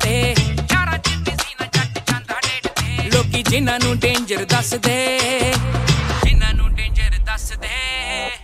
ਯਾਰਾ ਜਿੱਤੀ ਸੀ ਨਾ ਜੱਟ ਜਾਂਦਾ ਡੇਟ ਤੇ ਲੋਕੀ ਜਿਨ੍ਹਾਂ ਨੂੰ ਡੇਂਜਰ ਦੱਸਦੇ ਜਿਨ੍ਹਾਂ ਨੂੰ ਡੇਂਜਰ ਦੱਸਦੇ